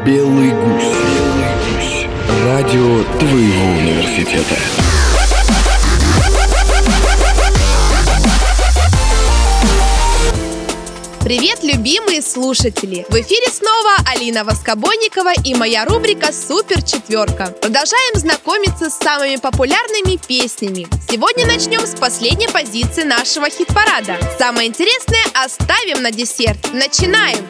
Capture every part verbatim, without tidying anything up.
Белый гусь. Белый гусь. Радио твоего университета. Привет, любимые слушатели! В эфире снова Алина Воскобойникова и моя рубрика «Супер четверка». Продолжаем знакомиться с самыми популярными песнями. Сегодня начнем с последней позиции нашего хит-парада. Самое интересное оставим на десерт. Начинаем!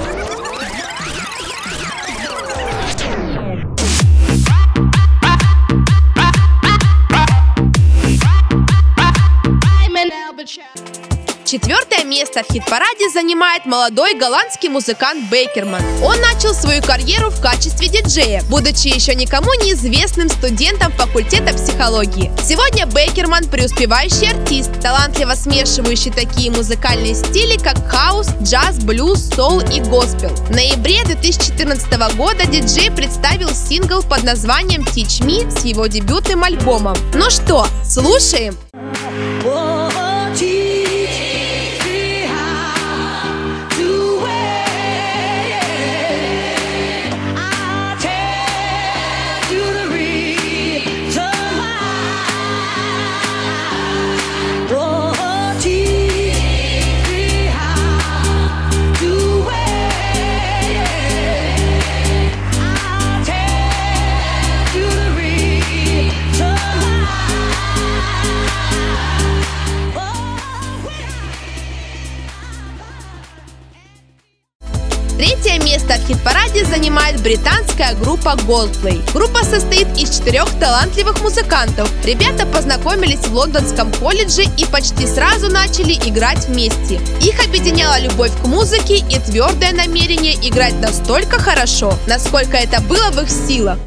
Четвертое место в хит-параде занимает молодой голландский музыкант Бекерман. Он начал свою карьеру в качестве диджея, будучи еще никому неизвестным студентом факультета психологии. Сегодня Бекерман преуспевающий артист, талантливо смешивающий такие музыкальные стили, как хаус, джаз, блюз, соул и госпел. В ноябре две тысячи четырнадцатого года диджей представил сингл под названием «Teach Me» с его дебютным альбомом. Ну что, слушаем! Третье место в хит-параде занимает британская группа Coldplay. Группа состоит из четырех талантливых музыкантов. Ребята познакомились в лондонском колледже и почти сразу начали играть вместе. Их объединяла любовь к музыке и твердое намерение играть настолько хорошо, насколько это было в их силах.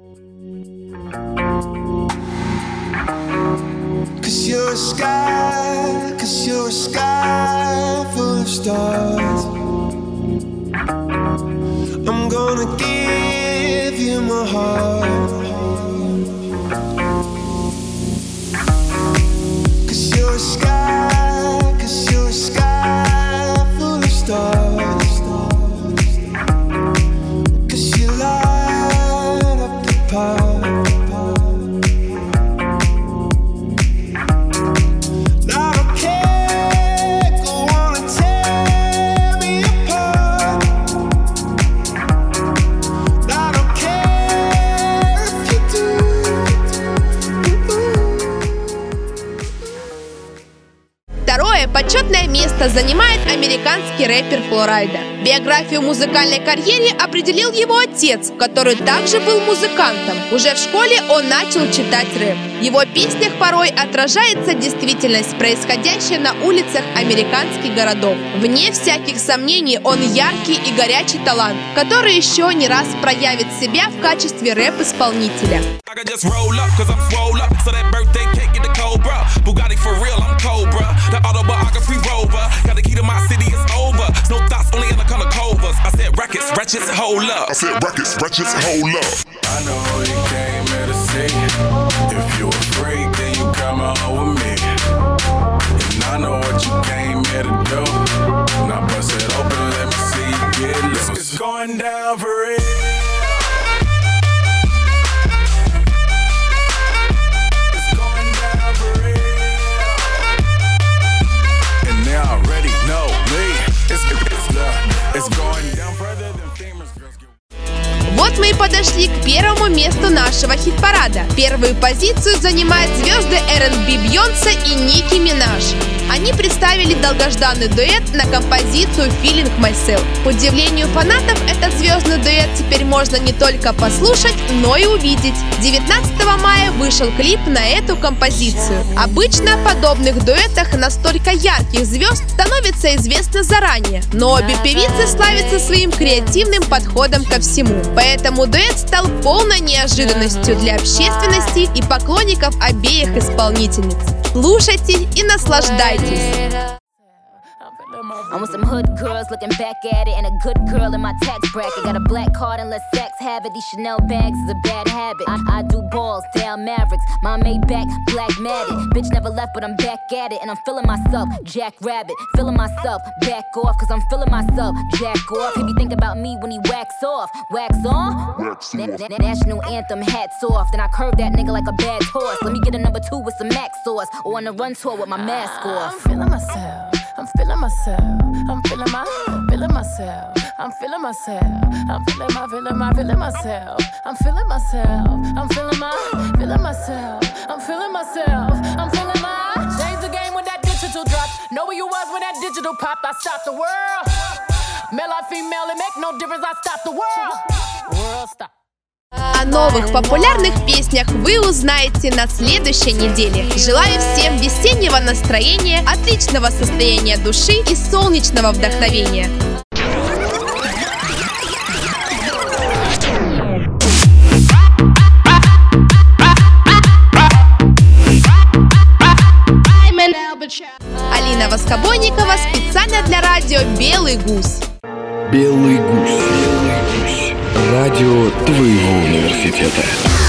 I'm gonna give you my heart, 'cause you're a sky, 'cause you're a sky full of stars, 'cause you light up the park. Почетное место занимает американский рэпер Фло Райда. Биографию в музыкальной карьере определил его отец, который также был музыкантом. Уже в школе он начал читать рэп. В его песнях порой отражается действительность, происходящая на улицах американских городов. Вне всяких сомнений, он яркий и горячий талант, который еще не раз проявит себя в качестве рэп-исполнителя. Autobiography rover, got the key to my city, it's over. No thoughts, only in the color covers. I said rackets, ratchets, and hold up. I said rackets, ratchets, and hold up. I know you came here to see. If you a freak, then you come on with me. And I know what you came here to do. Now bust it open, let me see you get loose. It's going down for real. Вот мы и подошли к первому месту нашего хит-парада. Первую позицию занимают звезды эр энд би Бейонсе и Ники Минаж. Они представили долгожданный дуэт на композицию «Feeling Myself». К удивлению фанатов, этот звездный дуэт теперь можно не только послушать, но и увидеть. девятнадцатого мая вышел клип на эту композицию. Обычно в подобных дуэтах настолько ярких звезд становится известно заранее, но обе певицы славятся своим креативным подходом ко всему. Поэтому дуэт стал полной неожиданностью для общественности и поклонников обеих исполнительниц. Слушайте и наслаждайтесь. I'm with some hood girls looking back at it, and a good girl in my tax bracket. Got a black card and let sex have it. These Chanel bags is a bad habit. I, I do balls, down Mavericks. My Maybach, black matted. Bitch never left, but I'm back at it. And I'm feeling myself, Jack Rabbit. Feeling myself, back off, cause I'm feeling myself, Jack off. He be thinking about me when he wax off. Wax on? Wax na- na- National anthem, hats off. Then I curve that nigga like a bad horse. Let me get a number two with some Mac sauce. Or on a run tour with my mask off. I'm feeling myself. I'm feeling myself. I'm feeling my, feeling myself. I'm feeling myself. I'm feeling my, feeling my, feeling myself. I'm feeling myself. I'm feeling my, feeling myself. I'm feeling myself. I'm feeling my. Change the game when that digital drop. Know where you was when that digital popped. I stopped the world. Male or female, it make no difference. I stopped the world. World stop. О новых популярных песнях вы узнаете на следующей неделе. Желаю всем весеннего настроения, отличного состояния души и солнечного вдохновения. Алина Воскобойникова специально для радио «Белый гусь». Белый гусь. Радио твоего университета.